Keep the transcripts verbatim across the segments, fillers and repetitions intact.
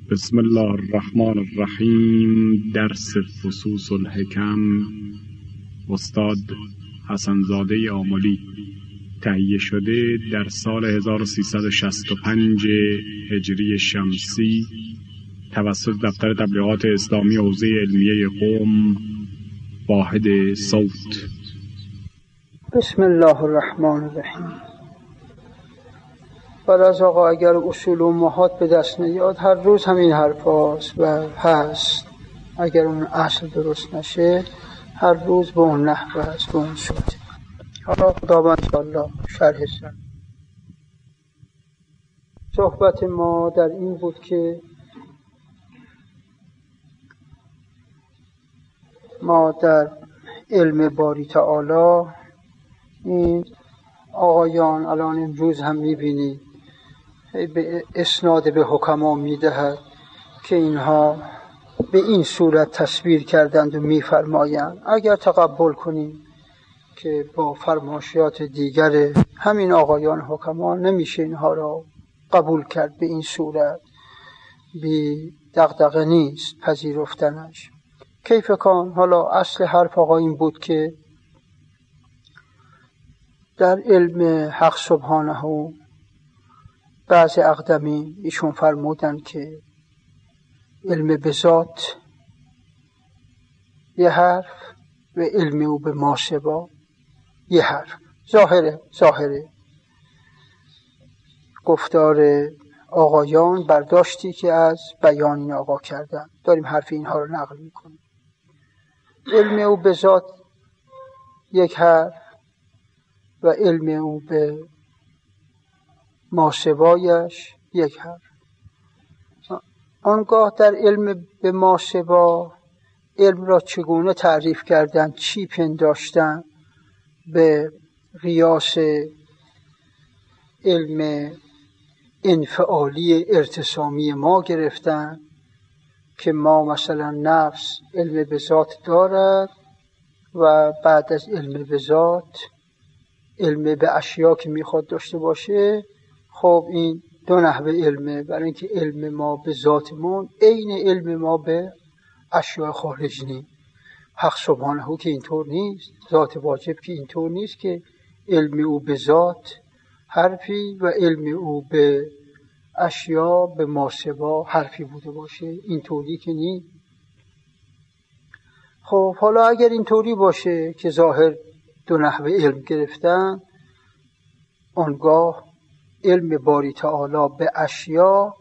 بسم الله الرحمن الرحیم. درس فصوص الحکم، استاد حسن زاده آملی. تهیه شده در سال هزار و سیصد و شصت و پنج هجری شمسی توسط دفتر تبلیغات اسلامی حوزه علمیه قم، واحد صوت. بسم الله الرحمن الرحیم. بعد از آقا اگر اصول امهات به دست نیاد، هر روز همین حرف هاست و هست. اگر اون اصل درست نشه هر روز به اون نحو هست، به اون صورت. حالا خداوند انشاءالله شرح سن. صحبت ما در این بود که ما در علم باری تعالی، این آقایان الان امروز هم میبینید به اسناد به حکما میدهد که اینها به این صورت تصویر کردند و میفرمایند. اگر تقبل کنیم که با فرمایشات دیگر همین آقایان حکما نمیشه اینها را قبول کرد به این صورت، بی دغدغه نیست پذیرفتنش. کیف کان؟ حالا اصل حرف آقا این بود که در علم حق سبحانه بعض اقدمی ایشون فرمودن که علم به ذات یه حرف و علم او به ماسبا یه حرف. ظاهره ظاهره گفتار آقایان برداشتی که از بیان این آقا کردن، داریم حرف اینها رو نقل میکنیم. علم او به ذات یک حرف و علم او به ماسبایش یک حرف. آنگاه در علم به ماسبا علم را چگونه تعریف کردن، چی پنداشتن، به قیاس علم انفعالی ارتسامی ما گرفتن که ما مثلا نفس علم به ذات دارد و بعد از علم به ذات علم به اشیا که میخواد داشته باشه. خب این دو نحوه علمه، برای اینکه علم ما به ذاتمون عین علم ما به اشیاء خارج نیست. حق سبحانه که اینطور نیست، ذات واجب که اینطور نیست که علم او به ذات حرفی و علم او به اشیا به ماسبا حرفی بوده باشه. اینطوری که نیست. خب حالا اگر اینطوری باشه که ظاهر دو نحوه علم گرفتن، آنگاه علم باری تعالی به اشیا،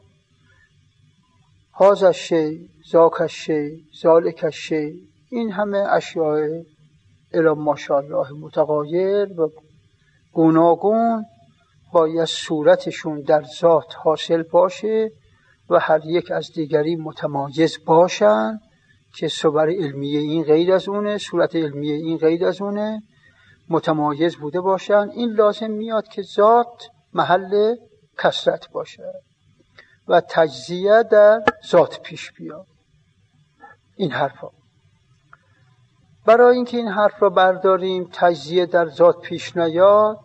هذا الشیء ذاک الشیء ذالک الشیء، این همه اشیاء الی ماشاءالله متغایر و گوناگون باید صورتشون در ذات حاصل باشه و هر یک از دیگری متمایز باشن که صور علمیه این غیر از اونه، صورت علمیه این غیر از اونه، متمایز بوده باشن. این لازم میاد که ذات محل کثرت باشه و تجزیه در ذات پیش بیاد. این حرفا برای اینکه این حرف را برداریم تجزیه در ذات پیش نیاد،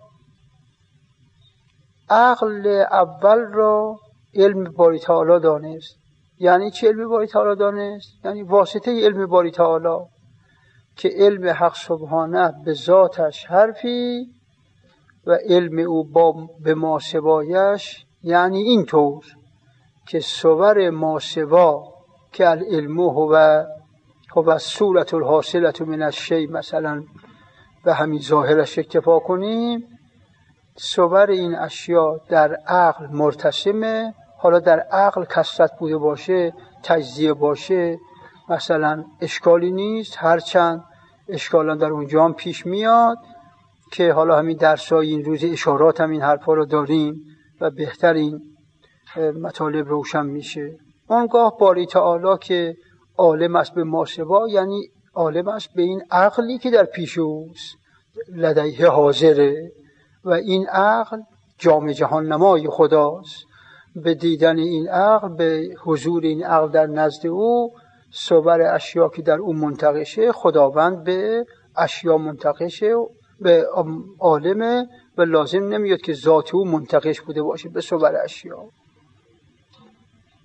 عقل اول را علم باری تعالی دانست. یعنی چه علم باری تعالی دانست؟ یعنی واسطه علم باری تعالی که علم حق سبحانه به ذاتش حرفی و علم او با به ماسبایش، یعنی این طور که صور ماسبا که العلم هو هو صورت الحاصلت من الشیء مثلا به همین ظاهرش اکتفا کنیم، صور این اشیا در عقل مرتسمه. حالا در عقل کثرت بوده باشه، تجزیه باشه، مثلا اشکالی نیست، هرچند اشکالا در اونجا هم پیش میاد که حالا همین درسای این روز اشارات هم این حرفا رو داریم و بهتر این مطالب روشن میشه. آنگاه باری تعالی که عالم است به ماسبا، یعنی عالم است به این عقلی که در پیش اوست، لدیه حاضره و این عقل جام جهان نمای خداست. به دیدن این عقل، به حضور این عقل در نزد او، صور اشیا که در او منتقشه، خداوند به اشیا منتقشه، به عالمه و لازم نمیاد که ذات او منتقش بوده باشه به صور اشیا.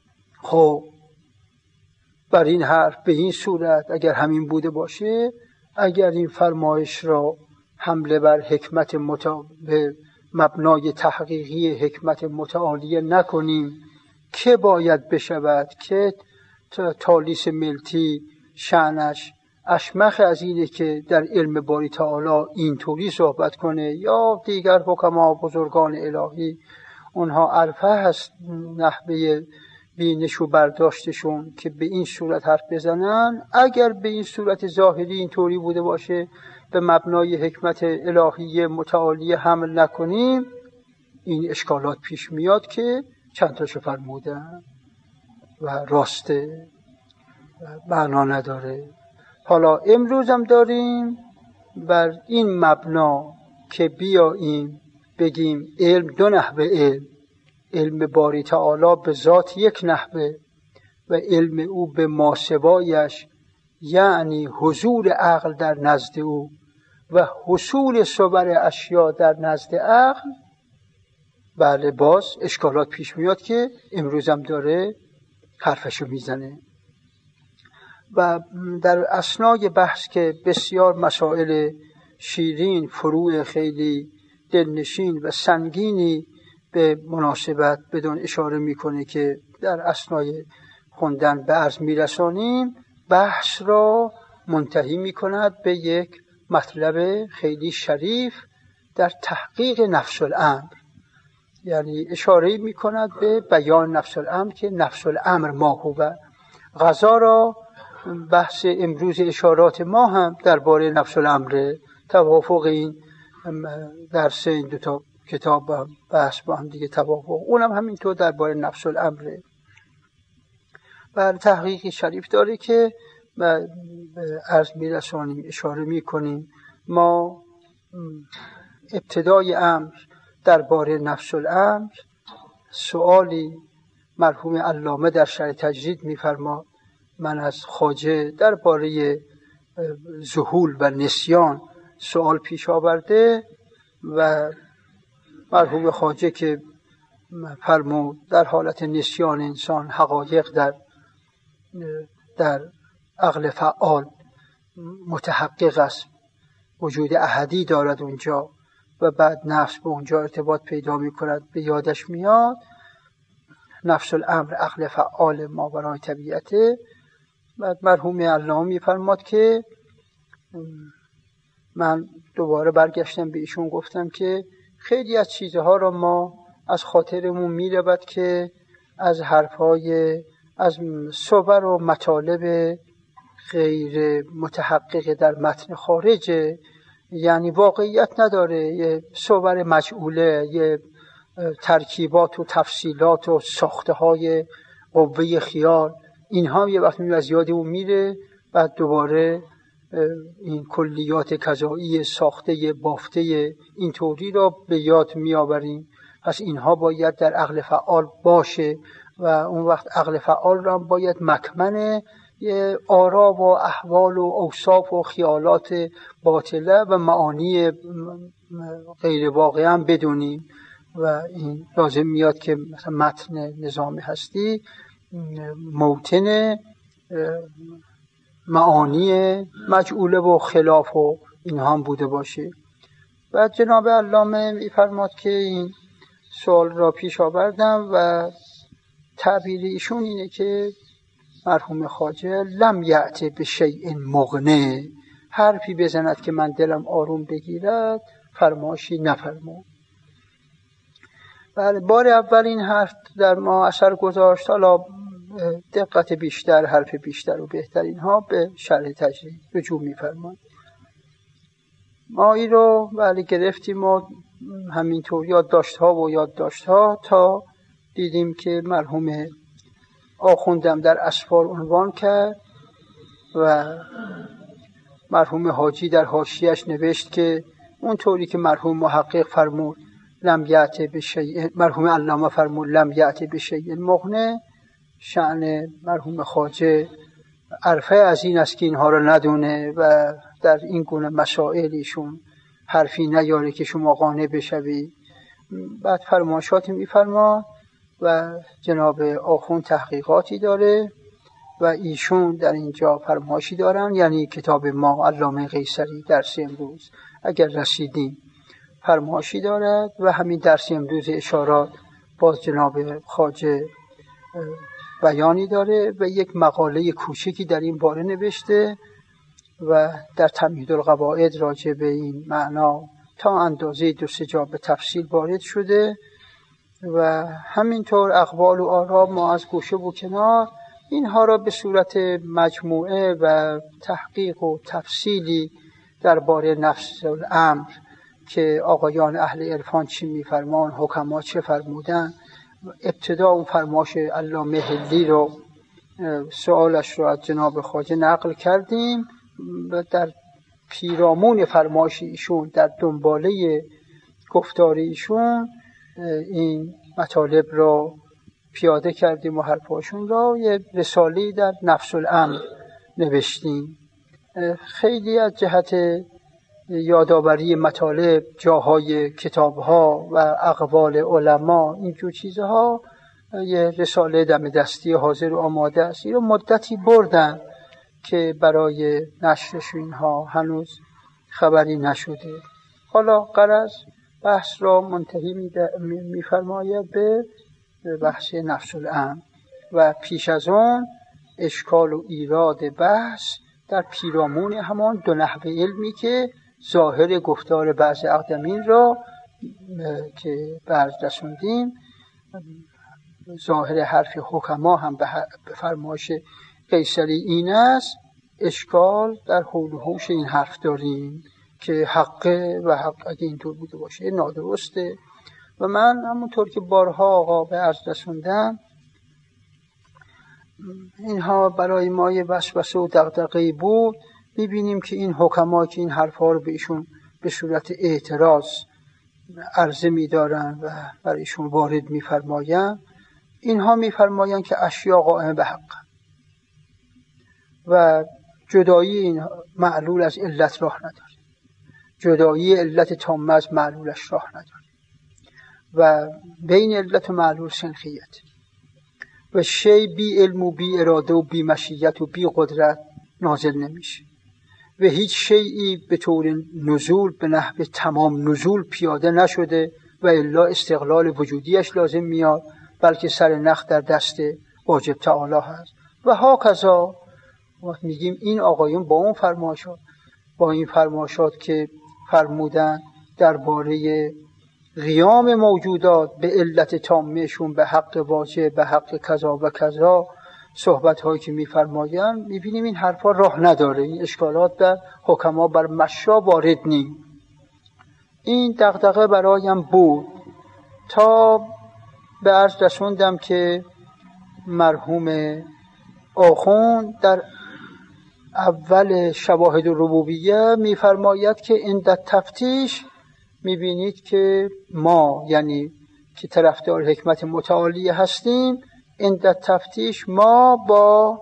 خب بر این حرف به این صورت اگر همین بوده باشه، اگر این فرمایش را حمله بر حکمت متا... به مبنای تحقیقی حکمت متعالیه نکنیم، که باید بشود که تالیس ملتی شأنش اشمخ از اینه که در علم باری تعالی اینطوری صحبت کنه، یا دیگر حکما بزرگان الهی اونها عرفه هست نحوه بینش و برداشتشون که به این صورت حرف بزنن. اگر به این صورت ظاهری اینطوری بوده باشه به مبنای حکمت الهی متعالی حمل نکنیم، این اشکالات پیش میاد که چند تاشو فرمودن و راسته معنا نداره. حالا امروز هم داریم بر این مبنا که بیاییم بگیم علم دو نحوه، علم علم باری تعالی به ذات یک نحوه و علم او به ماسوایش، یعنی حضور عقل در نزد او و حصول صور اشیا در نزد عقل. بله باز اشکالات پیش میاد که امروز هم داره حرفشو میزنه. و در اثنای بحث که بسیار مسائل شیرین، فروع خیلی دلنشین و سنگینی به مناسبت بدون اشاره میکنه که در اثنای خوندن به عرض میرسانیم، بحث را منتهی میکند به یک مطلب خیلی شریف در تحقیق نفس الامر، یعنی اشاره میکند به بیان نفس الامر که نفس الامر ما هو. غذا را بحث امروز اشارات ما هم درباره نفس الامر، توافق این درس این دو تا کتاب با هم بحث با هم دیگه توافق، اونم همینطور درباره نفس الامر. بر تحقیق شریف داره که عرض میرسانیم، اشاره میکنیم. ما ابتدای امر درباره نفس الامر سؤالی مرحوم علامه در شرح تجرید میفرما، من از خواجه درباره ذهول و نسیان سؤال پیش آورده و مرحوم خواجه که فرمود در حالت نسیان انسان حقایق در در عقل فعال متحقق است، وجود احدی دارد اونجا و بعد نفس به اونجا ارتباط پیدا می کند، به یادش میاد نفس الامر عقل فعال ماورای طبیعته. بعد مرحوم علامه میفرماد که من دوباره برگشتم به ایشون گفتم که خیلی از چیزها را ما از خاطرمون میرود که از حرفهای از صور و مطالب غیر متحقق در متن خارجه، یعنی واقعیت نداره، یه صور مجعوله، یه ترکیبات و تفصیلات و ساخته های قوه خیال، اینها هم یه وقت می از یادمون میره، بعد دوباره این کلیات کذایی ساخته بافته اینطوری را به یاد می آوریم. پس اینها باید در عقل فعال باشه و اون وقت عقل فعال را باید مکمن یه آرا و احوال و اوصاف و خیالات باطله و معانی غیر واقعی هم بدونیم و این لازم میاد که مثلا متن نظام هستی موطن معانی مجعوله و خلاف و اینها هم بوده باشه. و جناب علامه میفرماد که این سوال را پیش آوردم و تعبیر ایشون اینه که مرحوم خواجه لم یأت به شیء مغنه، حرفی بزند که من دلم آروم بگیرد فرماشی نفرمود. بله بار اول این حرف در ما اثر گذاشت، حالا دقت بیشتر، حرف بیشتر و بهتر اینها به شرح تجرید رجوع می‌فرماد. ما این رو ولی گرفتیم و همینطور یادداشت‌ها و یادداشت‌ها تا دیدیم که مرحوم آخوندم در اسفار عنوان کرد و مرحوم حاجی در حاشیه‌اش نوشت که اونطوری که مرحوم محقق فرمود لم یأت به شیء، مرحوم علامه فرمود لم یأت به شیء مغنه، شأن مرحوم خواجه عرفه از این است که اینها رو ندونه و در این گونه مسائلشون حرفی نیاره که شما قانع بشوی. بعد فرمایشاتی میفرما و جناب آخوند تحقیقاتی داره و ایشون در اینجا فرمایشی دارن، یعنی کتاب ما علامه قیصری درس امروز اگر رسیدیم فرمایشی دارد و همین درس امروز اشارات باز جناب خواجه بیانی داره و یک مقاله کوچکی در این باره نوشته و در تمهید القواعد راجع به این معنا تا اندازه دو سه جا به تفصیل وارد شده و همینطور اقوال و آرا ما از گوشه و کنار اینها را به صورت مجموعه و تحقیق و تفصیلی درباره نفس الامر که آقایان اهل عرفان چی میفرمان، حکما چه فرمودن، ابتدا اون فرماش علامه حلی رو سوالش رو از جناب خواجه نقل کردیم و در پیرامون فرماش ایشون در دنباله گفتار ایشون این مطالب رو پیاده کردیم و حرفاشون را یه رساله‌ای در نفس الامر نوشتیم. خیلی از جهت یادآوری مطالب جاهای کتاب‌ها و اقوال علما اینجور چیزها یه رساله دم دستی حاضر و آماده است. این رو مدتی بردن که برای نشرش اینها هنوز خبری نشده. حالا غرض بحث را منتهی می‌فرماید به بحث نفس الامر و پیش از آن اشکال و ایراد بحث در پیرامون همان دو نحو علمی که ظاهر گفتار بعض اقدمین را که برز رسوندیم، ظاهر حرف حکما هم به فرمایش قیصری این است. اشکال در حول و حوش این حرف داریم که حقه و حق اگه اینطور بوده باشه نادرسته و من همونطور که بارها آقا به عرض رسوندم اینها برای ما یه وسوسه و دغدغه‌ای بود. می‌بینیم که این حکما که این حرف‌ها رو به ایشون به صورت اعتراض عرضه می‌دارن و برای ایشون وارد می‌فرمایند، اینها می‌فرمایند که اشیاء قائمه به حق و جدایی این معلول از علت راه نداره، جدایی علت تامه از معلولش راه نداره و بین علت و معلول سنخیت و شی بی علم و بی اراده و بی مشیت و بی قدرت نازل نمیشه و هیچ شیئی به طور نزول به نحو تمام نزول پیاده نشده و الا استقلال وجودیش لازم میاد، بلکه سر نخ در دست واجب تعالی هست و هاکذا. میگیم این آقایون با اون فرمایشات با این فرمایشات که فرمودن درباره قیام موجودات به علت تامهشون به حق واجب به حق کذا و کذا صحبت هایی که میفرمایند، میبینیم این حرفا راه نداره، این اشکالات در حکما بر مشا وارد نیم. این دغدغه برایم بود تا به عرض رسوندم که مرحوم آخوند در اول شواهد ربوبیه میفرماید که عند تفتیش میبینید که ما یعنی که طرفدار حکمت متعالی هستیم، عند تفتیش ما با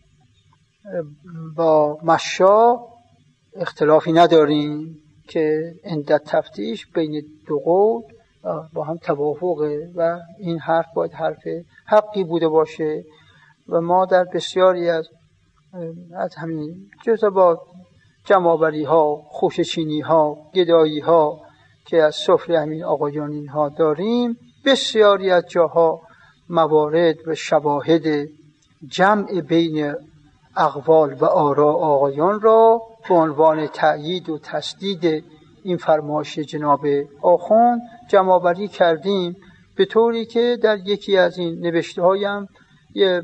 با مشا اختلافی نداریم که عند تفتیش بین دو قول با هم توافقه و این حرف باید حرف حقی بوده باشه و ما در بسیاری از از همین جزبات جمع‌آوری ها، خوشچینی ها، گدایی ها که از سفره همین آقایان اینها داریم، بسیاری از جاها موارد و شواهد جمع بین اقوال و آراء آقایان را به عنوان تأیید و تسدید این فرمایش جناب آخوند جمع‌آوری کردیم، به طوری که در یکی از این نوشته هایم یه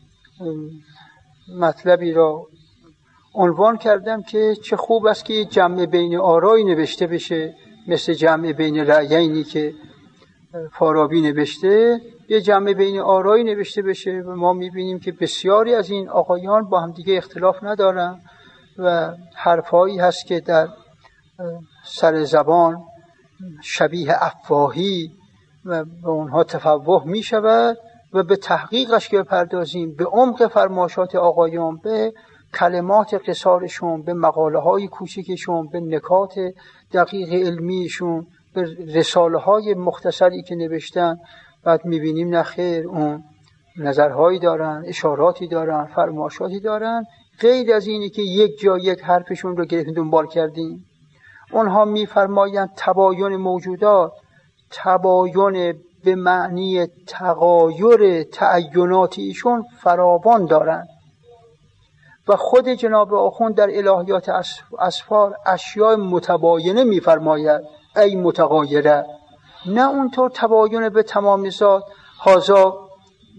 مطلبی را عنوان کردم که چه خوب است که جمع بین آرایی نوشته بشه، مثل جمع بین رأیینی که فارابی نوشته، یه جمع بین آرایی نوشته بشه و ما میبینیم که بسیاری از این آقایان با هم دیگه اختلاف ندارن و حرفایی هست که در سر زبان شبیه افواهی و به اونها تفوه میشود و به تحقیقش که بپردازیم، به عمق فرمایشات آقایان، به کلمات قصارشون، به مقاله های کوچکشون، به نکات دقیق علمیشون، به رساله های مختصری که نوشتن، بعد میبینیم نه خیر، اون نظرهایی دارن، اشاراتی دارن، فرمایشاتی دارن، غیر از اینی که یک جا یک حرفشون رو گرفتیم دنبال کردیم. اونها میفرمایند تباین موجودات، تباین به معنی تغایر تعینات ایشون فراوان دارند و خود جناب آخوند در الهیات اسفار اشیاء متباینه میفرماید ای متغایره، نه اونطور تباین به تمام ذات، هازا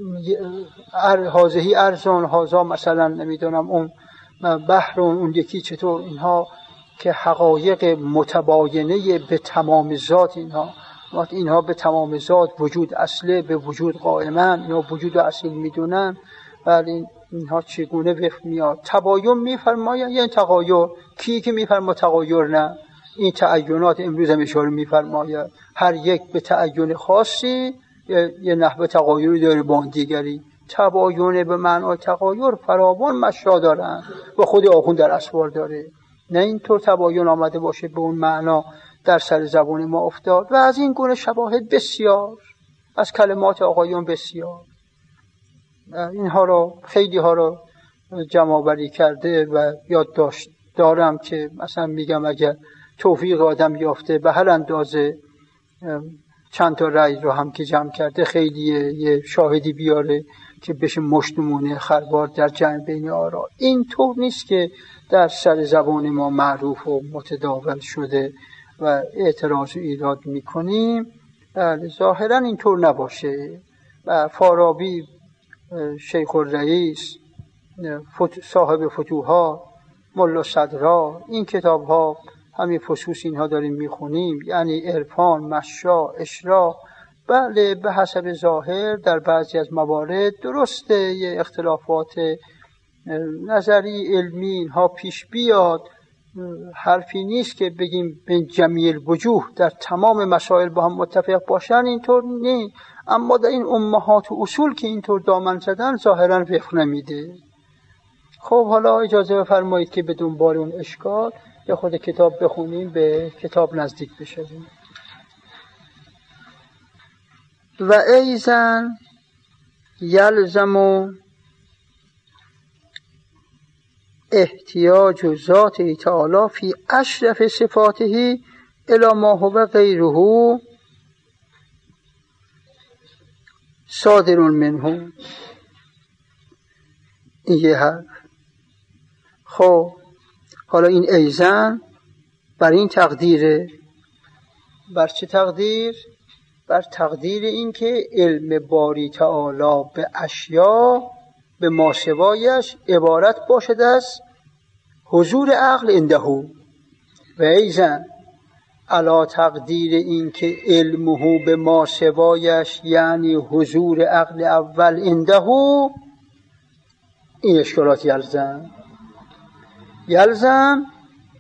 هازهی ارزان، هازا مثلا نمیدونم اون بحرون، اون یکی چطور، اینها که حقایق متباینه به تمام ذات، اینها وقت اینها به تمام ذات وجود اصله، به وجود قائمن، اینها وجود اصل میدونن، ولی اینها چگونه وفق میاد؟ تباین میفرماید یعنی تغایر. کی که میفرما تغایر؟ نه، این تعینات امروز هم اشاره میفرماید هر یک به تعین خاصی یه نحوه تغایری داره با دیگری. تباین به معنای تغایر فراوان مشرا دارن و خود آخوند در اسفار داره. نه اینطور تباین آمده باشه به اون معنا در سر زبان ما افتاد. و از این گونه شواهد بسیار از کلمات آقایون بسیار، اینها رو خیلی ها رو جمع کرده و یادداشت دارم که مثلا میگم اگر توفیق آدم یافته به هر اندازه چند تا رأی رو هم که جمع کرده خیلی یه شاهدی بیاره که بشه مشتمونه خربار در جمع بین آرا. این طور نیست که در سر زبان ما معروف و متداول شده و اعتراض و ایراد میکنیم. ظاهرا اینطور نباشه. و فارابی شیخ الرئیس صاحب فتوحات، ملا صدرا، این کتاب ها همین فصوص اینها داریم میخونیم، یعنی عرفان، مشا، اشراق. بله به حسب ظاهر در بعضی از موارد درسته یه اختلافات نظری علمی اینها پیش بیاد، حرفی نیست که بگیم به جمیع وجوه در تمام مسائل با هم متفق باشن، اینطور نیست. اما در این امهات و اصول که اینطور دامن زدن ظاهرا وفق نمیده. خب حالا اجازه بفرمایید که به دنبال اون اشکال یا خود کتاب بخونیم، به کتاب نزدیک بشیم. و ایزن یلزم احتیاج ذات تعالی فی اشرف صفاته الی ما هو غیره صادر منه. این یه حرف. خب حالا این ایزن بر این تقدیره. بر چه تقدیر؟ بر تقدیر این که علم باری تعالی به اشیا به ماسوایش عبارت باشد از حضور عقل عنده و ایزن علا تقدیر این که علمه به ماسوایش یعنی حضور عقل اول عنده. این اشکالات یلزم یلزم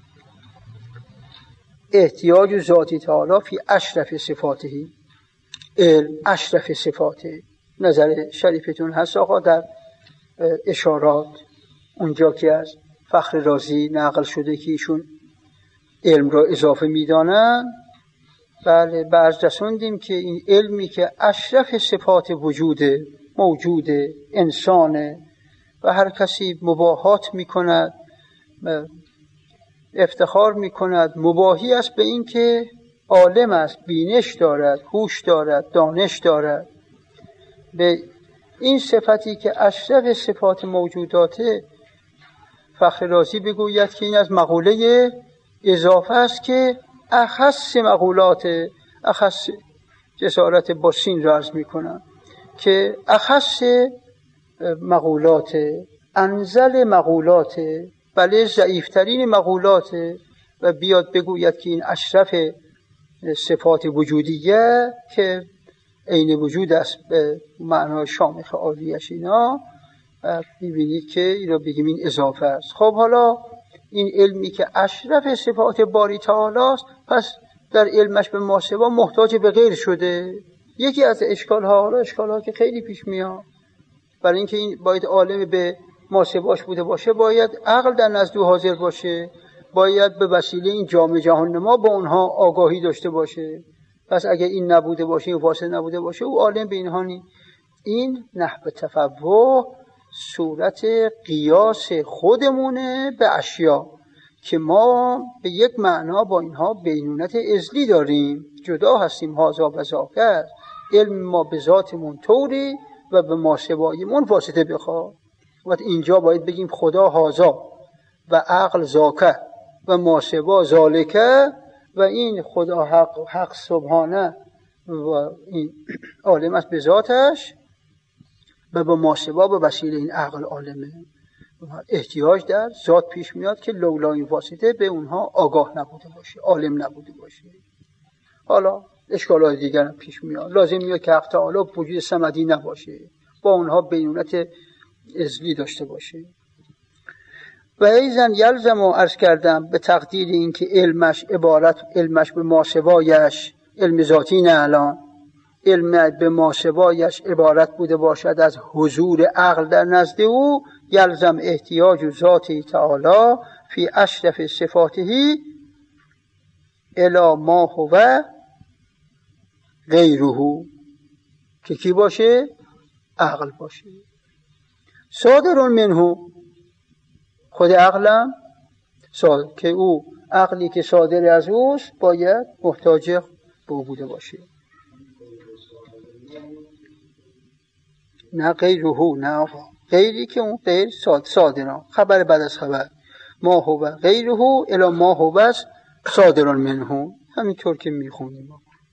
احتیاج ذاتی تعالی فی اشرف صفاته. علم اشرف صفاته. نظر شریفتون هست آقا در اشارات اونجا که از فخر رازی نقل شده که ایشون علم را اضافه میدانن. بله بعض رسوندیم که این علمی که اشرف صفات وجوده، موجوده، انسانه و هر کسی مباهات میکند، افتخار میکند، مباهی است به این که عالم است، بینش دارد، هوش دارد، دانش دارد. به این صفتی که اشرف صفات موجوداته فخر رازی بگوید که این از مقوله اضافه است که اخص مقولات، اخص جسارت با سین را عرض میکنم که اخص مقولات، انزل مقولات، بله ضعیفترین مقولات، و بیاد بگوید که این اشرف صفات وجودیه که عین وجود است به معنای شامخ عالیش. اینا میبینید که این رو بگیم این اضافه است. خب حالا این علمی که اشرف صفات باری تعالی است، پس در علمش به ماسوا محتاج به غیر شده. یکی از اشکال ها، حالا اشکال ها که خیلی پیش میاد، برای اینکه این باید عالم به ماسواش بوده باشه باید عقل در نزد او حاضر باشه، باید به وسیله این جام جهان نما با اونها آگاهی داشته باشه. پس اگه این نبوده باشه، این واسطه نبوده باشه، او عالم به اینها نی. این نحو تفوه صورت قیاس خودمونه به اشیا که ما به یک معنا با اینها بینونت ازلی داریم، جدا هستیم. هازا و ذاکر، علم ما به ذاتمون طوری و به ما سوایمون واسطه بخواد. و اینجا باید بگیم خدا هازا و عقل ذاکر و ما سوا ذالکه، و این خدا حق, حق سبحانه و این عالم است به ذاتش و به ما سوا به وسیله این عقل عالمه. احتیاج در ذات پیش میاد که لولا این واسطه به اونها آگاه نبوده باشه، عالم نبوده باشه. حالا اشکالات دیگر هم پیش میاد، لازم میاد که حق تعالی وجود صمدی نباشه، با اونها بینونت ازلی داشته باشه. و ایزن یلزم رو عرض کردم به تقدیر این که علمش عبارت علمش به ماسوایش، علم ذاتی نه الان، علم به ماسوایش عبارت بوده باشد از حضور عقل در نزد او، یلزم احتیاج ذاتی تعالی فی اشرف صفاته الی ما هو غیره، که کی باشه؟ عقل باشه. صادر منه، خود عقلم صادر، که او عقلی که صادر از اوست باید محتاج به او بوده باشه. نه غیره، نه آقا غیری که اون غیر صادران، خبر بعد از خبر. ما هو غیره الی ما هو صادر منه، همینطور که میخونیم.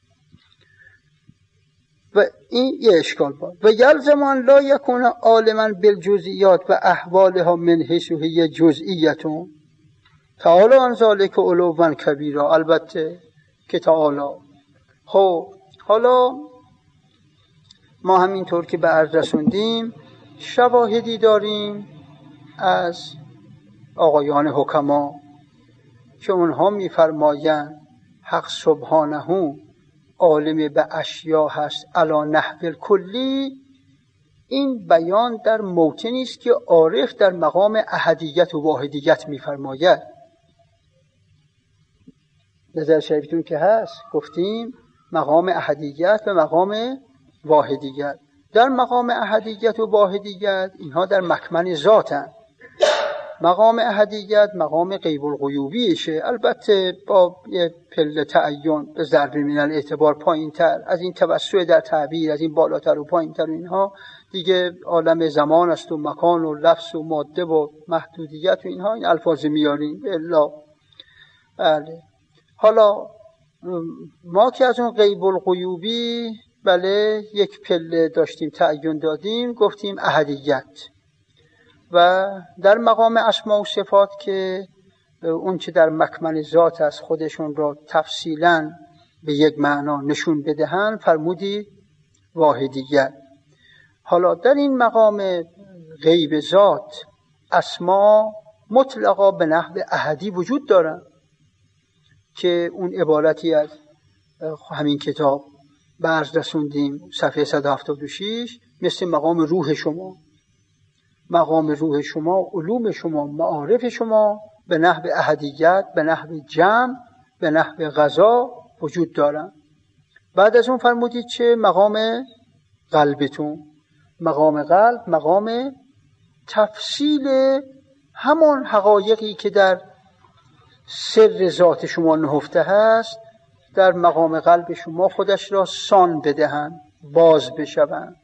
و این یه اشکال بود. و یلزمان لا یکون عالما بالجزئیات و احوالها من حیث هی جزئیتون تعالی عن ذلک علوا کبیرا. البته که تعالی. خب حالا ما همینطور که به عرض رسوندیم شواهدی داریم از آقایان حکما که اونها میفرمایند حق سبحانه عالم به اشیا هست علی نحو کلی. این بیان در موطنی است که عارف در مقام احدیت و واحدیت میفرماید. نظر شریفتون که هست گفتیم مقام احدیت و مقام واحدیت. در مقام احدیت و واحدیت اینها در مکمن ذاتن. مقام احدیت مقام غیب الغیوبیشه، البته با یه پله تعین به ضرب من الاعتبار پایین تر، از این توسع در تعبیر، از این بالاتر و پایین تر، اینها دیگه عالم زمان است و مکان و لفظ و ماده و محدودیت و اینها، این الفاظ میاریم الا. بله حالا ما که از اون غیب الغیوبی بله یک پله داشتیم تعین دادیم، گفتیم احدیت. و در مقام اسما و صفات که اون چه در مکمن ذات است خودشون را تفصیلاً به یک معنا نشون بدهن فرمودی واحدیت. حالا در این مقام غیب ذات اسما مطلقا به نحو احدی وجود دارن که اون عبارتی از همین کتاب به عرض رسوندیم صفحه صد و هفتاد و شش، مثل مقام روح شما، مقام روح شما، علوم شما، معارف شما به نحو احدیت، به نحو جمع، به نحو غذا وجود دارن. بعد از اون فرمودید چه؟ مقام قلبتون. مقام قلب مقام تفصیل همان حقایقی که در سر ذات شما نهفته هست در مقام قلب شما خودش را سان بدهن، باز بشون.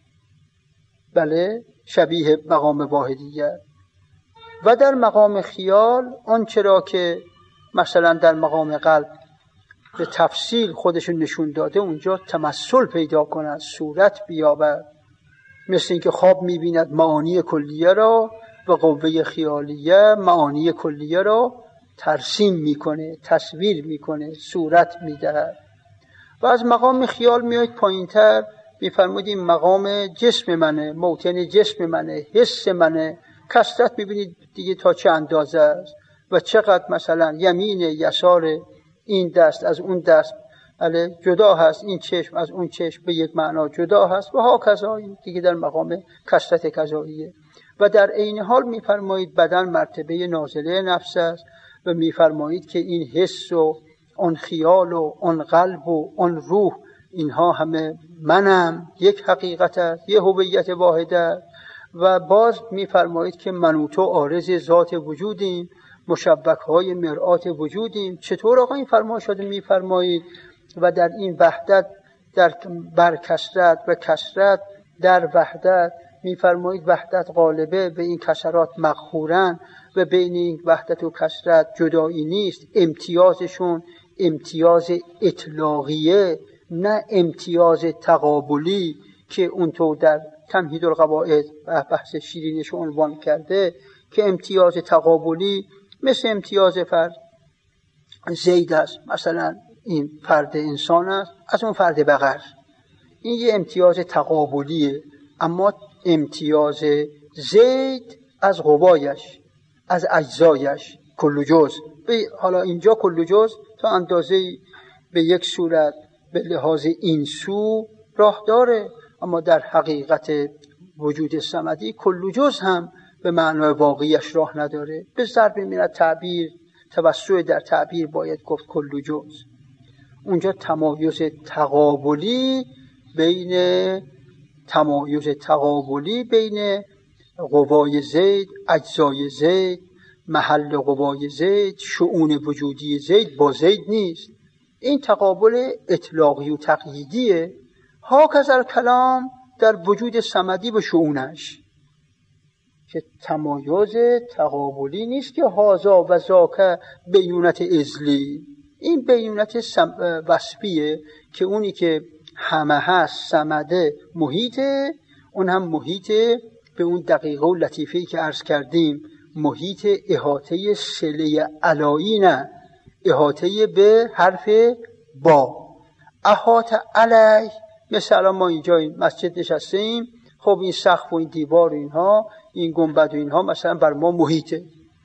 بله شبیه مقام واحدیت. و در مقام خیال آنچه را که مثلا در مقام قلب به تفصیل خودشون نشون داده اونجا تمثل پیدا کند، صورت بیابد، مثل اینکه خواب میبیند معانی کلیه را و قوه خیالیه معانی کلیه را ترسیم میکنه، تصویر میکنه، صورت میدهد. و از مقام خیال میاید پایینتر، میفرمودیم مقام جسم منه، موطن جسم منه، حس منه. کثرت میبینید دیگه تا چه اندازه است و چقدر مثلا یمین یسار این دست از اون دست علی جدا هست، این چشم از اون چشم به یک معنا جدا هست و ها کذا، دیگه در مقام کثرت کذاییه. و در عین حال میفرمایید بدن مرتبه نازله نفس است و میفرمایید که این حس و اون خیال و اون قلب و اون روح، اینها همه منم، یک حقیقت است، یک هویت واحد است. و باز می‌فرمایید که من و تو عارض ذات وجودیم، مشبک‌های مرآت وجودیم. چطور آقا این فرمایش رو می‌فرمایید؟ و در این وحدت، در برکسرت و کسرت در وحدت می‌فرمایید وحدت غالبه، به این کسرات مقهورن و بین این وحدت و کسرت جدایی نیست. امتیازشون امتیاز اطلاقیه، نه امتیاز تقابلی که اونطور در تمهید القواعد و بحث شیرینش عنوان کرده، که امتیاز تقابلی مثل امتیاز فرد زید است. مثلا این فرد انسان است از اون فرد بقر، این یه امتیاز تقابلیه. اما امتیاز زید از قوایش، از اجزایش، کل جز. حالا اینجا کل جز تا اندازه به یک صورت به لحاظ این سو راه داره، اما در حقیقت وجود صمدی کل جز هم به معنای واقعیش راه نداره. به ضرب می‌رود تعبیر، توسع در تعبیر باید گفت کل جز. اونجا تمایز تقابلی بین تمایز تقابلی بین قوای زید، اجزای زید، محل قوای زید، شؤون وجودی زید با زید نیست. این تقابل اطلاقی و تقییدیه. هاکذا الکلام در وجود صمدی و شؤونش، که تمایز تقابلی نیست که هازا و ذاک بیونت ازلی. این بیونت وصفیه که اونی که همه هست صمده محیطه، اون هم محیطه به اون دقیقه و لطیفه‌ای که عرض کردیم، محیط احاطه صله علایی، نه احاطه به حرف با. احاطه علی، مثلا ما اینجا این مسجد نشستیم، خب این سقف و این دیوار و اینها، این گنبد و اینها مثلا بر ما محیطه.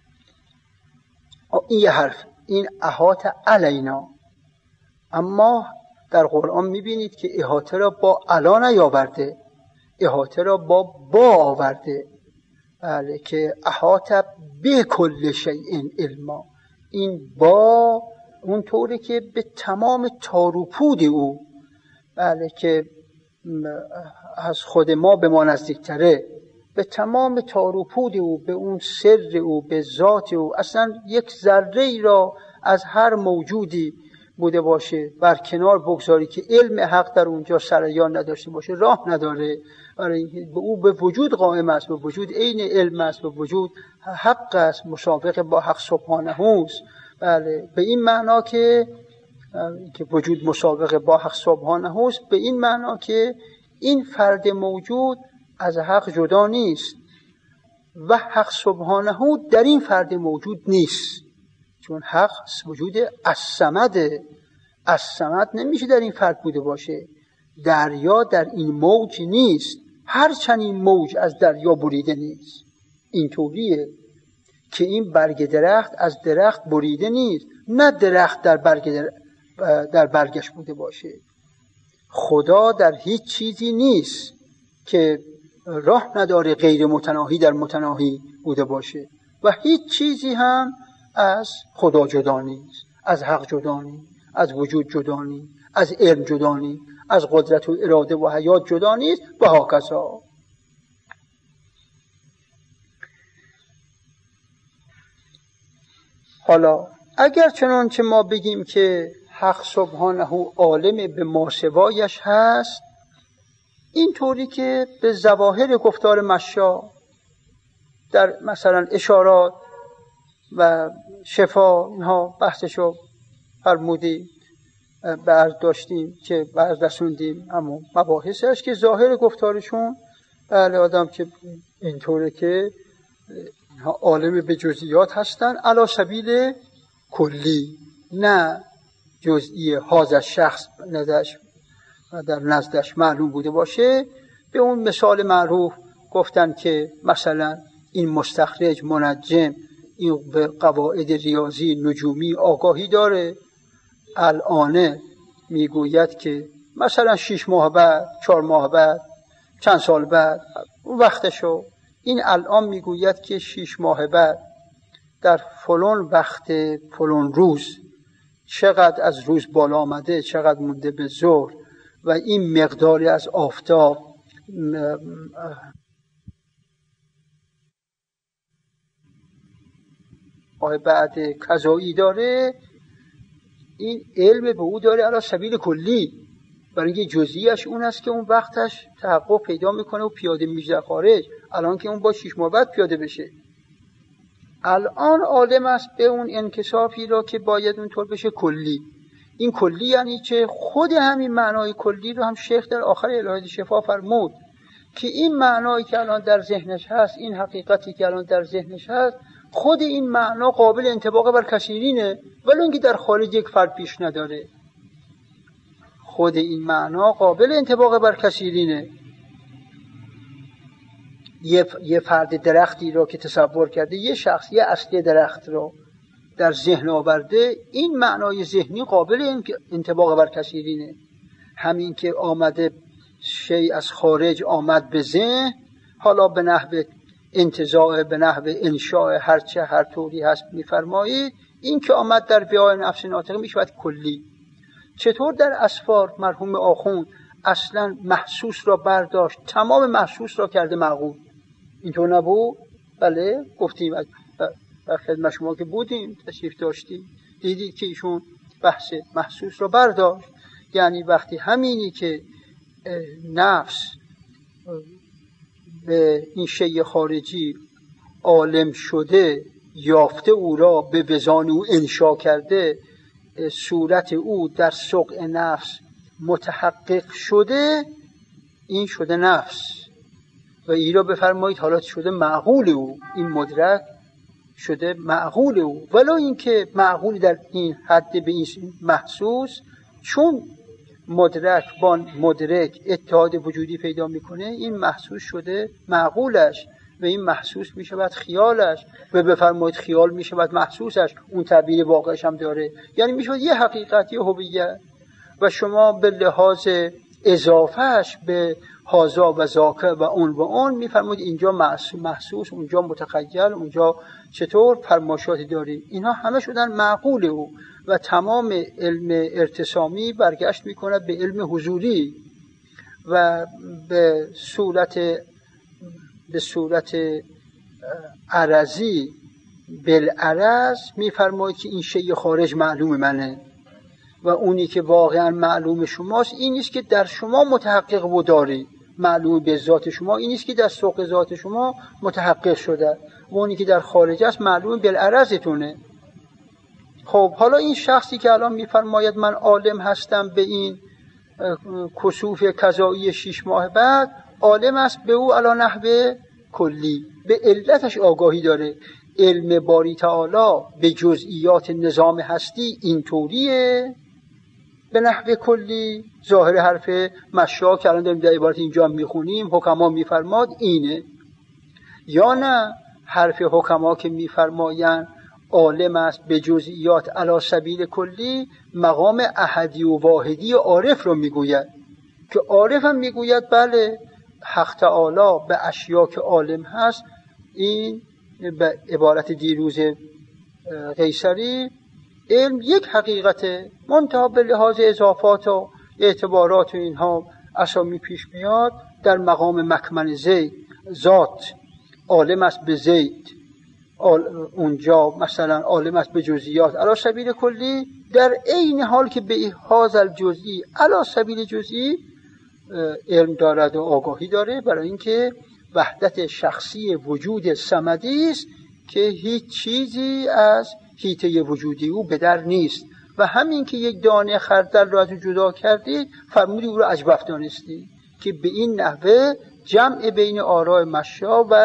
این یه حرف، این احاطه علینا. اما در قرآن میبینید که احاطه را با علا نیاورده، احاطه را با با آورده. بله، که احاطه بکل شیء علما. این با اون طوری که به تمام تار و پود او، بله، که از خود ما به ما نزدیکتره، به تمام تار و پود او، به اون سر او، به ذات او، اصلا یک ذره ای را از هر موجودی بوده باشه بر کنار بگذاری که علم حق در اونجا سریان نداشته باشه، راه نداره. برای به او به وجود قائم است، به وجود عین علم است، به وجود حق است، مسابقه با حق سبحانه است. بله، به این معنا که که وجود مسابقه با حق سبحانه است، به این معنا که این فرد موجود از حق جدا نیست و حق سبحانه در این فرد موجود نیست، چون حق وجود الصمده. الصمد نمیشه در این فرد بوده باشه. دریا در این موج نیست، هرچند این موج از دریا بریده نیست. اینطوریه که این برگ درخت از درخت بریده نیست، نه درخت در برگ در, در برگش بوده باشه. خدا در هیچ چیزی نیست که راه نداره غیر متناهی در متناهی بوده باشه، و هیچ چیزی هم از خدا جدا نیست، از حق جدا نیست، از وجود جدا نیست، از علم جدا نیست، از قدرت و اراده و حیات جدا نیست و هاکذا. حالا اگر چنانچه ما بگیم که حق سبحانه عالم به ماسوایش هست، اینطوری که به ظواهر گفتار مشا در مثلا اشارات و شفا اینها بحثشو فرمودی برداشتیم که برداشتیم، اما مباحثش که ظاهر گفتارشون بله آدم که اینطوره که عالم به جزئیات هستن علی سبیل کلی، نه جزئی هذا شخص نزدش در نزدش معلوم بوده باشه. به اون مثال معروف گفتن که مثلا این مستخرج منجم این به قواعد ریاضی نجومی آگاهی داره، الان میگوید که مثلا شش ماه بعد، چهار ماه بعد، چند سال بعد وقتشو، این الان میگوید که شش ماه بعد در فلان وقت فلان روز چقدر از روز بالا آمده، چقدر مونده به ظهر و این مقداری از آفتاب بعد قضایی داره، این علم به او داره علی سبیل کلی، برای اینکه جزئیش اون است که اون وقتش تحقق پیدا میکنه و پیاده میشه در خارج، الان که اون با شش ماه بعد پیاده بشه. الان عالم است به اون انکشافی را که باید اونطور بشه کلی. این کلی یعنی چه؟ خود همین معنای کلی رو هم شیخ در آخر الهه شفا فرمود که این معنایی که الان در ذهنش هست، این حقیقتی که الان در ذهنش هست، خود این معنا قابل انطباق بر کثیرینه، ولی اینکه در خارج یک فرد پیش نداره. خود این معنا قابل انطباق بر کثیرینه. یه یه فرد درختی رو که تصور کرده، یه شخص یه اصلی درخت رو در ذهن آورده، این معنای ذهنی قابل انطباق بر کثیرینه. همین که آمده شیء از خارج آمد به ذهن، حالا به نحو انتزاع، به نحو انشاء، هرچه هر طوری هست میفرمایید، این که آمد در بیان نفس ناطقه میشود کلی. چطور در اسفار مرحوم آخوند اصلا محسوس را برداشت، تمام محسوس را کرده معقول؟ اینطور نبود؟ بله گفتیم در خدمت شما که بودیم، تشریف داشتیم، دیدید که ایشون بحث محسوس را برداشت. یعنی وقتی همینی که نفس به این شیء خارجی عالم شده، یافته او را به وزان او انشا کرده، صورت او در سقع نفس متحقق شده، این شده نفس و این را بفرمایید حالات شده معقول او، این مدرک شده معقول او. ولو این که معقول در این حد به این محسوس، چون مدرک با مدرک اتحاد وجودی پیدا میکنه، این محسوس شده معقولش و این محسوس میشود خیالش و بفرمایید خیال میشود محسوسش. اون تعبیر واقعش هم داره، یعنی میشود یه حقیقتی هویت و شما به لحاظ اضافهش به هازا و زاکه و اون و اون میفرمایید اینجا محسوس، اونجا متخیل، اونجا چطور فرماشاتی داری. اینها همه شدن معقول او و تمام علم ارتسامی برگشت میکنه به علم حضوری و به صورت به صورت عرضی بالعرض میفرماید که این شیء خارج معلوم منه و اونی که واقعا معلوم شماست این نیست که در شما متحقق و داری، معلوم به ذات شما این نیست که در سوق ذات شما متحقق شده و اونی که در خارج است معلوم بالعرضتونه. خب حالا این شخصی که الان میفرماید من عالم هستم به این کسوف قضایی شش ماه بعد، عالم است به او علی نحو کلی، به علتش آگاهی داره. علم باری تعالی به جزئیات نظام هستی اینطوریه به نحو کلی. ظاهر حرف مشا که الان داریم در عبارت اینجا میخونیم، حکما میفرماد اینه، یا نه حرف حکما که میفرمایند عالم است به جزئیات علی سبیل کلی، مقام احدی و واحدی عارف رو میگوید که عارف هم میگوید بله حق تعالی به اشیا که عالم هست. این به عبارت دیروز قیصری، علم یک حقیقته، منتها به لحاظ اضافات و اعتبارات و اینها اسامی پیش میاد. در مقام مکمن زید ذات عالم است به زید، اونجا مثلا عالم است به جزئیات علی سبیل کلی، در عین حال که به هذا الجزئی علی سبیل جزئی علم دارد و آگاهی داره، برای اینکه وحدت شخصی وجود صمدی است که هیچ چیزی از حیطه وجودی او به در نیست و همین که یک دانه خردل را از او جدا کردید فرمودی او را اجوف دانستی که به این نحوه جمع بین آراء مشا و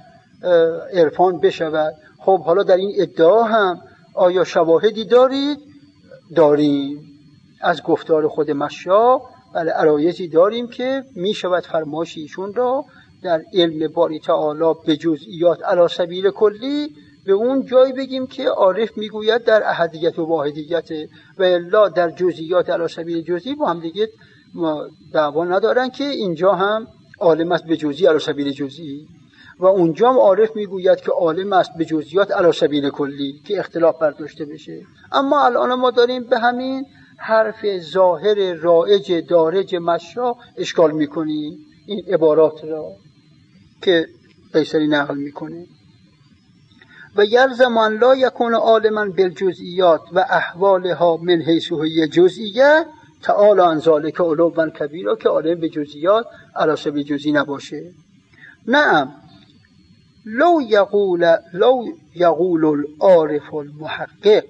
عرفان بشود. خب حالا در این ادعا هم آیا شواهدی دارید؟ داریم از گفتار خود مشا، بله عرایزی داریم که می شود فرمایش ایشون را در علم باری تعالی به جزئیات علی سبیل کلی به اون جایی بگیم که عارف میگوید در احدیت و واحدیت و الا در جزئیات علی سبیل جزئی با هم دیگه دعوا ندارن که اینجا هم عالم است به جزئی علی سبیل جزئی و اونجا عارف میگوید که عالم است به جزئیات علی سبیل کلی که اختلاف برداشته بشه. اما الان ما داریم به همین حرف ظاهر رایج دارج مشا اشکال میکنیم، این عبارات را که قیصری نقل میکنه. و یلزم ان لا یکون عالما بالجزئیات و احوالها من حیث هی جزئیه تعالی عن ذلک علوا کبیرا، که عالم به جزئیات علی سبیل جزئی نباشه. نعم لو یقول لو یقول العارف المحقق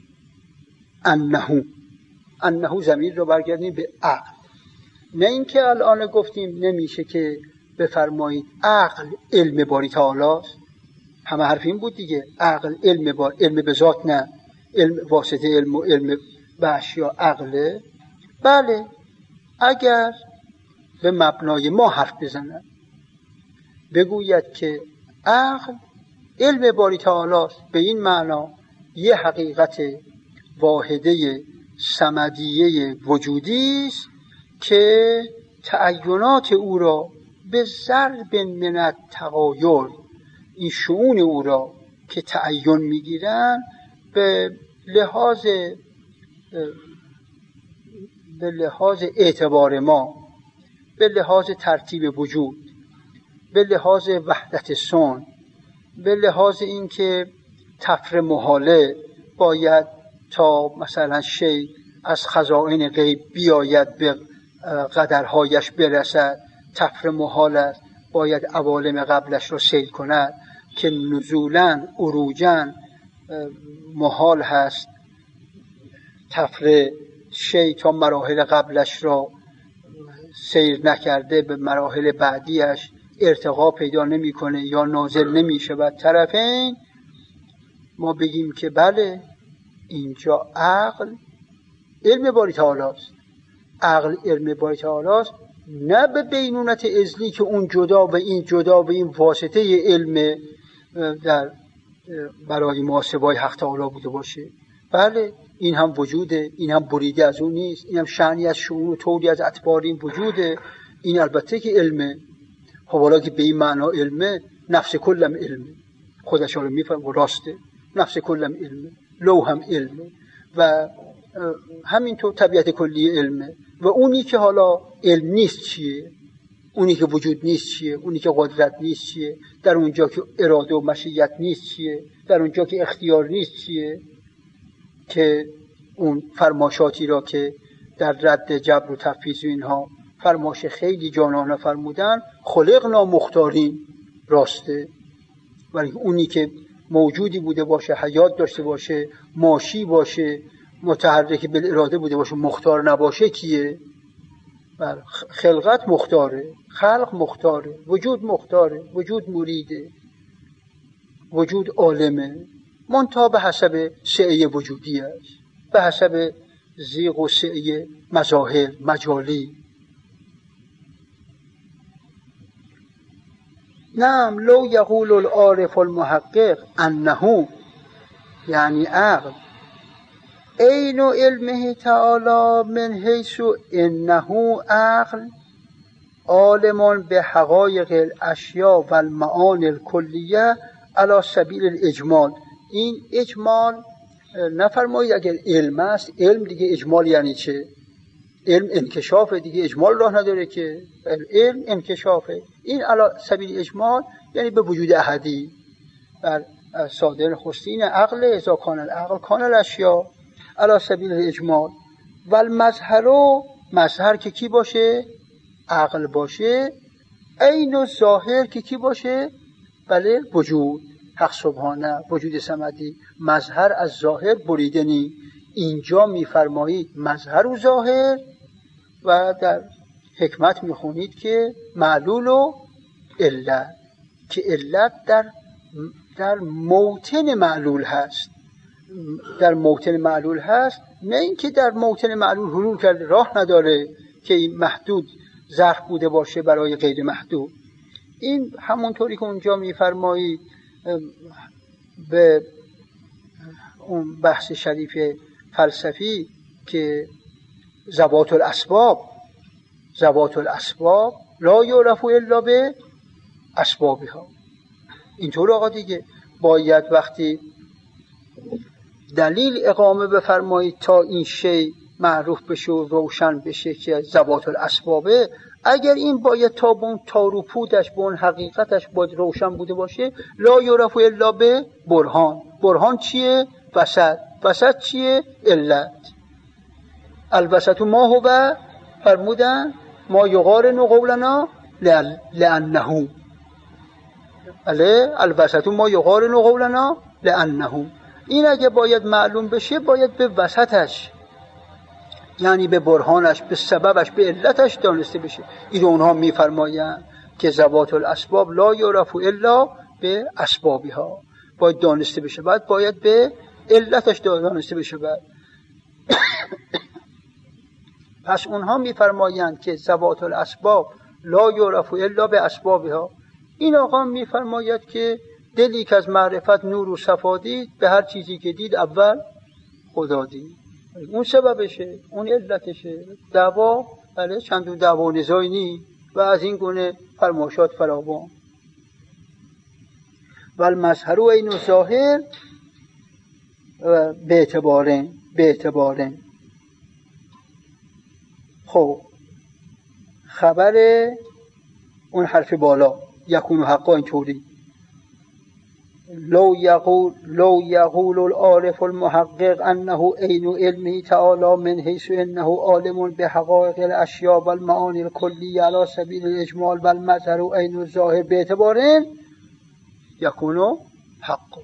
انه انه ضمیر رو برگردیم به عقل، نه اینکه الان گفتیم نمیشه که بفرمایید عقل علم باری تعالی است. همه حرف این بود دیگه، عقل علم بار، علم به ذات نه، علم واسطه علم و علم به اشیا عقله. بله اگر به مبنای ما حرف بزنن بگوید که عقل علم باری تعالی است، به این معنا یه حقیقت واحده صمدیه وجودی است که تعینات او را به ضرب من التغایر، این شؤون او را که تعین میگیرن به لحاظ به لحاظ اعتبار ما، به لحاظ ترتیب وجود، به لحاظ وحدت صنع، به لحاظ اینکه طفر محاله باید تا مثلا شی از خزائن غیب بیاید به قدرهایش برسد، طفر محال است باید عوالم قبلش را سیل کند که نزولاً عروجاً محال هست طفر شی تا مراحل قبلش را سیر نکرده به مراحل بعدیش ارتقا پیدا نمیکنه یا نازل نمیشه بر طرفین. ما بگیم که بله اینجا عقل علم باری تعالی است، عقل علم باری تعالی است، نه به بینونت ازلی که اون جدا به این جدا به این واسطه علم در برای محاسبای حق تعالی بوده باشه. بله این هم وجوده، این هم بریده از اون نیست، این هم شأنی از شؤون و طوری از اطوار این وجوده. این البته که علمه، خب حالا که به این معنا علمه، نفس کلم علمه، خودش رو میفهم و راسته، نفس کلم علمه، لو هم علمه و همینطور طبیعت کلی علمه. و اونی که حالا علم نیست چیه؟ اونی که وجود نیست چیه؟ اونی که قدرت نیست چیه؟ در اونجا که اراده و مشیت نیست چیه؟ در اونجا که اختیار نیست چیه؟ که اون فرماشاتی را که در رد جبر و تفویض و اینها فرماش خیلی جانانه فرمودن، خلقنا مختارین، راسته. ولی اونی که موجودی بوده باشه، حیات داشته باشه، ماشی باشه، متحرک بالاراده بوده باشه، مختار نباشه کیه؟ خلقت مختاره، خلق مختاره، وجود مختاره، وجود مریده، وجود عالمه، منتها به حسب سعی وجودی است، به حسب زیغ و سعی مظاهر مجالی. نعم لو یقول العارف المحقق انه، یعنی عقل، عین علمه تعالی من حیث انه عقل عالم به حقایق الاشیاء و المعانی الکلیه علی سبیل الاجمال. این اجمال نفرمایید اگر علم است، علم دیگه اجمال یعنی چه؟ علم انکشافه دیگه، اجمال راه نداره که، علم انکشافه. این علی سبیل اجمال یعنی به وجود احدی، بر صادر خستین عقل اذا کان العقل کان الاشیاء علی سبیل اجمال. و المظهر، مظهر که کی باشه؟ عقل باشه. عین و ظاهر که کی باشه؟ بله وجود، حق سبحانه، وجود صمدی. مظهر از ظاهر بریده نی. اینجا میفرمایید مظهر و ظاهر، و در حکمت میخونید که معلول و علت، که علت در در موطن معلول هست، در موطن معلول هست، نه اینکه در موطن معلول حلول کرده، راه نداره که این محدود ظرف بوده باشه برای غیر محدود. این همونطوری که اونجا میفرمایید به اون بحث شریف فلسفی که ذوات الاسباب، ذوات الاسباب لا یعرف الا به اسبابها، اینطور آقا دیگه باید وقتی دلیل اقامه بفرمایید تا این شی معروف بشه و روشن بشه که ذوات الاسبابه، اگر این باید تا به اون تار و پودش به اون حقیقتش باید روشن بوده باشه، لا یعرف الا به برهان. برهان چیه؟ وسط. وسط چیه؟ علت. الوسط ما هو فرمودن ما یقارن قولنا لانه، بله الوسط ما یقارن قولنا لانه. این اگه باید معلوم بشه باید به وسطش، یعنی به برهانش، به سببش، به علتش دانسته بشه. این اونها میفرمایند که ذوات الاسباب لا یعرف الا به اسبابها، باید دانسته بشه، بعد باید به علتش دانسته بشه. بعد پس اونها میفرمایند که ذوات الاسباب لا یعرف الا به اسبابها. این آقا میفرماید که دلی که از معرفت نور و صفا دید، به هر چیزی که دید اول خدا دید. اون سببشه، اون علتشه. دعوا بله چندون دعوا و نزاعی نی و از این گونه فرماشات فراوان. و المظهر و عین الظاهر به اعتبارن به اعتبارن خب خبر اون حرف بالا یکون حقا اینطوری لو یقول لو یقول العارف المحقق انه عین علمه تعالی من حیث انه عالم بحقائق الاشیاء والمعانی الکلیه علی سبیل الاجمال والمظهر و عین الظاهر به اعتبارن یکون حقا.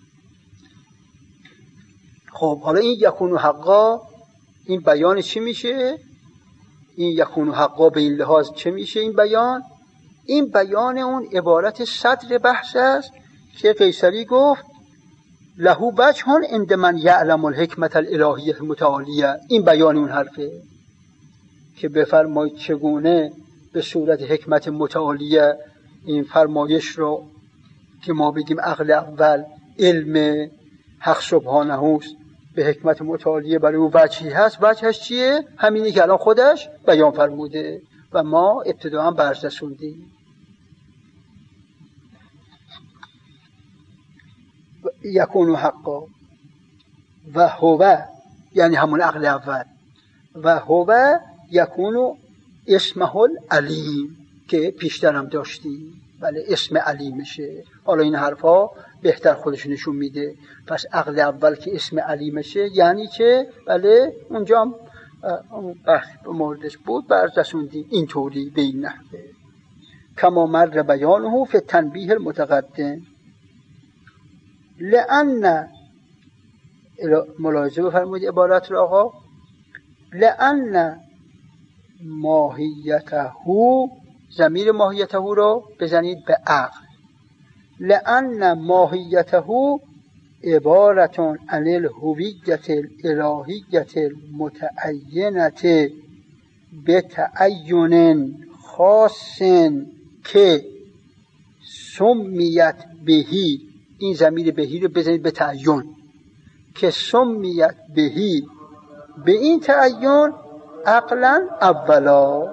خب حالا این یکون حقا این بیان چی میشه؟ این یکون حقا به این لحاظ چه میشه این بیان؟ این بیان اون عبارت صدر بحث است که قیصری گفت له وجه عند من یعلم الحکمت الالهیه المتعالیه. این بیان اون حرفه که بفرمایید چگونه به صورت حکمت متعالیه این فرمایش رو که ما بگیم عقل اول علم حق سبحانه است به حکمت متعالیه برای او وجهی هست. وجهش چیه؟ همینی که الان خودش بیان فرموده و ما ابتداعا برز رسوندیم. یکون حقا و هو یعنی همون عقل اول و هو یکون اسمه العلیم که پیشتر هم داشتیم. بله اسم علیمشه. حالا این حرفا بهتر خودش نشون میده. پس عقل اول که اسم علیمشه یعنی که بله اونجا هم بحث موردش بود برز رسوندیم اینطوری به این نحوه کما مر بیانه فی تنبیه المتقدم. لأن ملاحظه بفرمایید عبارت رو آقا لأن ماهیته ضمیر ماهیته رو بزنید به عقل. لأن ماهیته عبارت عن الهویت الالهیت المتعینه بتعین خاص که سمیت بهی. این ضمیر بهی رو بزنید به تعین که سمیت بهی به این تعین عقلا اولا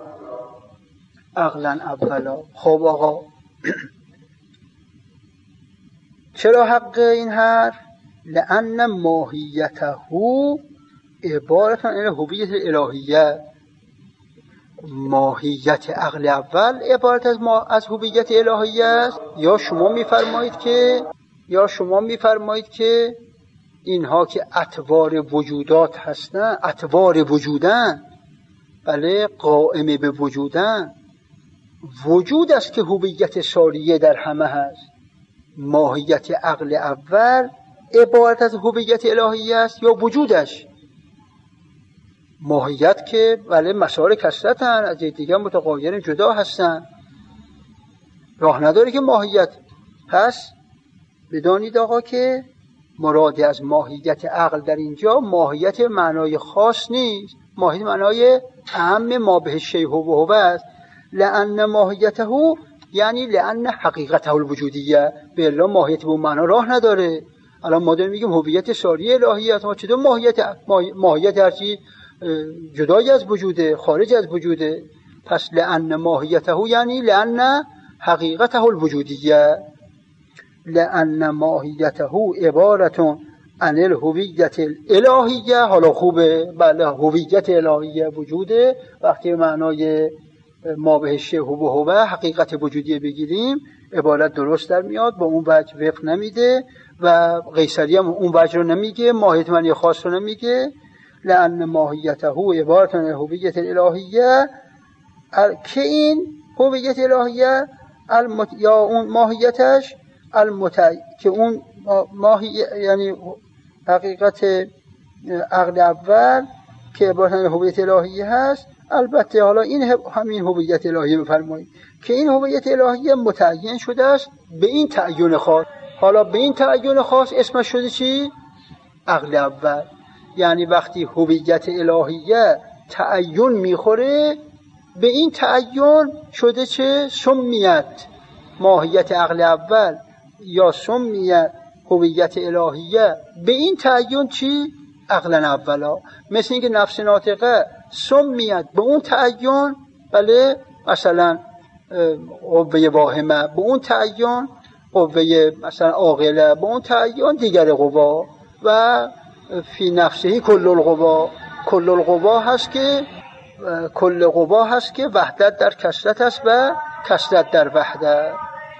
عقلا اولا. خب آقا چرا حق این حرف؟ لأن ماهیته عبارت عن الهویت الالهیه. ماهیت عقل اول عبارت از ما از هویت الهیه است. یا شما میفرمایید که یا شما میفرمایید که اینها که اطوار وجودات هستن، اطوار وجودن، بله قائم به وجودن، وجود است که هویت ساریه در همه هست. ماهیت عقل اول عبارت از هویت الهیه است یا وجودش. ماهیت که بله مسائل کثرتن، از دیگر متغایر جدا هستن، راه نداره که ماهیت هست. بدانید آقا که مراد از ماهیت عقل در اینجا ماهیت معنای خاص نیست، ماهیت معنای اهم ما به شیء هو هو است. لأن ماهیته یعنی لأن حقیقته الوجودیه. به الا ماهیت به معنا راه نداره. الان ما داریم میگیم هویت ساری الهیت، ما چطور ماهیت ماهیت هرچی جدای از وجوده، خارج از وجوده. پس لأن ماهیته یعنی لأن حقیقته الوجودیه. لأن ماهیته عبارت عن الهویت الالهیه. حالا خوبه، بله، هویت الهیه وجوده. وقتی معنای ما بهشه هو به هو حقیقت وجودی بگیریم عبارت درست در میاد، با اون وجه وفق نمیده و قیصری هم اون وجه رو نمیگه، ماهیت معنی خاص رو نمیگه. لأن ماهیته عبارت عن الهویت الالهیه، که این هویت الهیه المت... یا اون ماهیتش المت... که اون ماهی یعنی حقیقت عقل اول که عبارت عن هویت الهیه هست. البته حالا این همین هویت الهیه بفرمایید که این هویت الهیه متعین شده است به این تعین خاص. حالا به این تعین خاص اسمش شده چی؟ عقل اول. یعنی وقتی هویت الهیه تعین میخوره به این تعین شده چه؟ سمیت ماهیت عقل اول یا سمیت هویت الهیه به این تعین چی؟ عقلا اولا. مثل اینکه نفس ناطقه سمیت به اون تعین، بله، مثلا قوه واهمه به اون تعین، قوه مثلا عاقله به اون تعین، دیگر قوا و فی نفسه کل القوا. کل القوا هست که کل قوا هست که وحدت در کثرت است و کثرت در وحدت.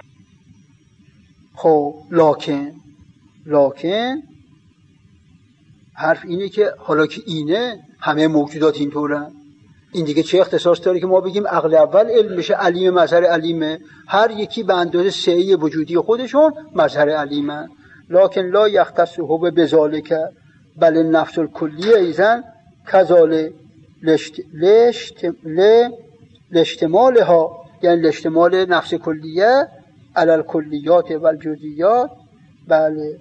خب لکن لکن حرف اینه که حالا که اینه همه موجودات اینطورن، این دیگه چه اختصاص داره که ما بگیم عقل اول علم بشه علیم مظهر علیمه؟ هر یکی به اندازه سعی وجودی خودشون مظهر علیمه. لکن لا یختص هو بذالک بل النفس الکلیه ایزن کذالک لشت لشت لاشتمالها، یعنی لاشتمال نفس کلیه علی الکلیات و الجزئیات. بله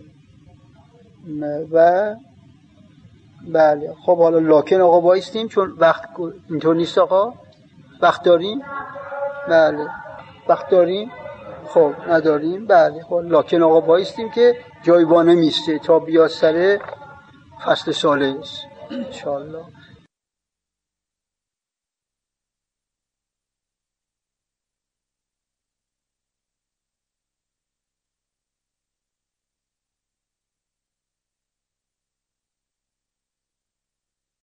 و بله. خب حالا لاکن آقا بایستیم چون وقت اینطور نیست. آقا وقت داریم؟ بله وقت داریم. خب نداریم. بله خب لاکن آقا بایستیم که جای با نمیسته تا بیاد سر فصل ثالث انشاءالله.